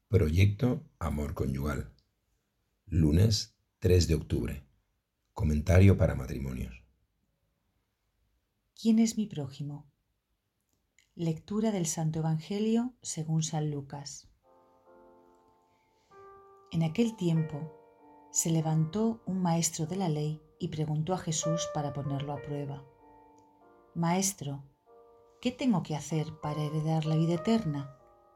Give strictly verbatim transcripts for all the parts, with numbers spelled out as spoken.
Proyecto Amor Conyugal. Lunes tres de octubre. Comentario para matrimonios. ¿Quién es mi prójimo? Lectura del Santo Evangelio según San Lucas. En aquel tiempo se levantó un maestro de la ley y preguntó a Jesús para ponerlo a prueba: Maestro, ¿qué tengo que hacer para heredar la vida eterna?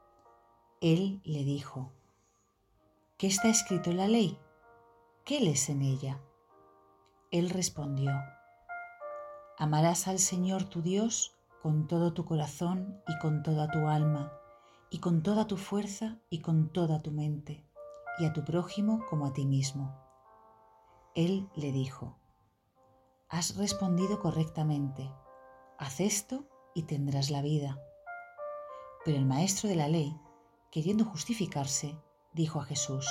Él le dijo: ¿Qué está escrito en la ley? ¿Qué lees en ella? Él respondió: Amarás al Señor tu Dios con todo tu corazón y con toda tu alma, y con toda tu fuerza y con toda tu mente, y a tu prójimo como a ti mismo. Él le dijo: Has respondido correctamente, haz esto y tendrás la vida. Pero el maestro de la ley, queriendo justificarse, dijo a Jesús: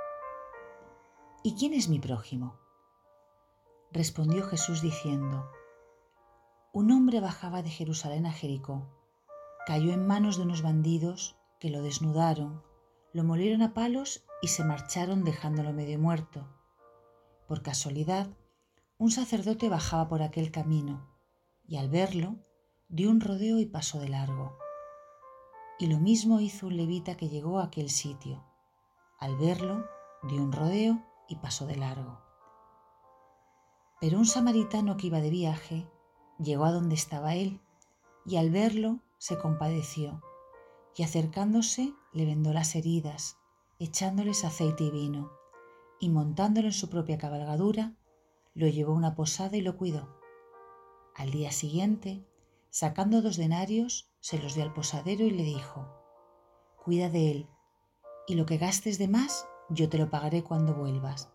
¿Y quién es mi prójimo? Respondió Jesús diciendo: Un hombre bajaba de Jerusalén a Jericó. Cayó en manos de unos bandidos que lo desnudaron, lo molieron a palos y se marcharon dejándolo medio muerto. Por casualidad, un sacerdote bajaba por aquel camino y al verlo dio un rodeo y pasó de largo. Y lo mismo hizo un levita que llegó a aquel sitio. Al verlo dio un rodeo y pasó de largo. Pero un samaritano que iba de viaje llegó a donde estaba él y al verlo se compadeció y acercándose le vendó las heridas, echándoles aceite y vino, y montándolo en su propia cabalgadura, lo llevó a una posada y lo cuidó. Al día siguiente, sacando dos denarios, se los dio al posadero y le dijo: Cuida de él, y lo que gastes de más, yo te lo pagaré cuando vuelvas.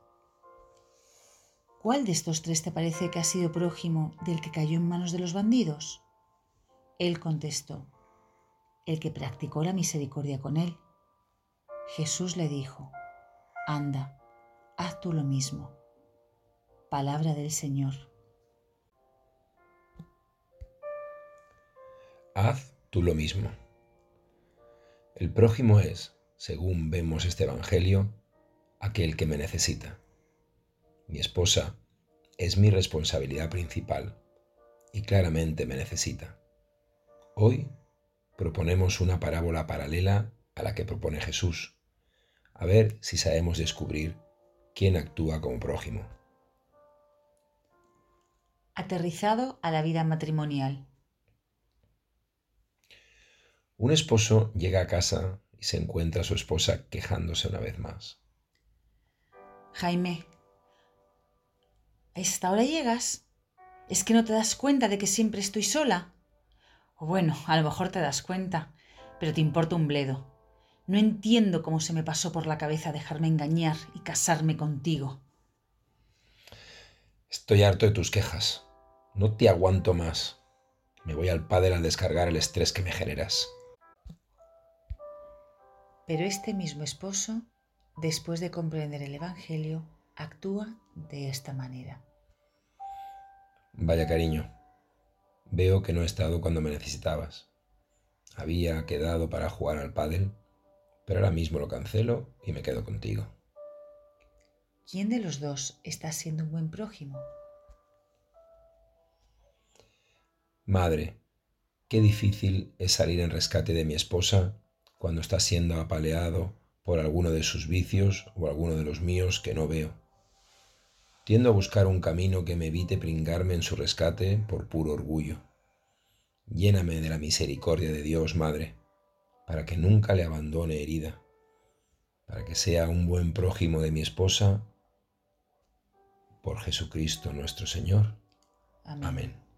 ¿Cuál de estos tres te parece que ha sido prójimo del que cayó en manos de los bandidos? Él contestó: el que practicó la misericordia con él. Jesús le dijo: Anda, haz tú lo mismo. Palabra del Señor. Haz tú lo mismo. El prójimo es, según vemos este Evangelio, aquel que me necesita. Mi esposa es mi responsabilidad principal y claramente me necesita. Hoy proponemos una parábola paralela a la que propone Jesús, a ver si sabemos descubrir quién actúa como prójimo. Aterrizado a la vida matrimonial. Un esposo llega a casa y se encuentra a su esposa quejándose una vez más. Jaime, ¿a esta hora llegas? ¿Es que no te das cuenta de que siempre estoy sola? O bueno, a lo mejor te das cuenta, pero te importa un bledo. No entiendo cómo se me pasó por la cabeza dejarme engañar y casarme contigo. Estoy harto de tus quejas. No te aguanto más. Me voy al pádel a descargar el estrés que me generas. Pero este mismo esposo, después de comprender el Evangelio, actúa de esta manera. Vaya cariño, veo que no he estado cuando me necesitabas. Había quedado para jugar al pádel, pero ahora mismo lo cancelo y me quedo contigo. ¿Quién de los dos está siendo un buen prójimo? Madre, qué difícil es salir en rescate de mi esposa cuando está siendo apaleado por alguno de sus vicios o alguno de los míos que no veo. Tiendo a buscar un camino que me evite pringarme en su rescate por puro orgullo. Lléname de la misericordia de Dios, Madre, para que nunca le abandone herida, para que sea un buen prójimo de mi esposa, por Jesucristo nuestro Señor. Amén. Amén.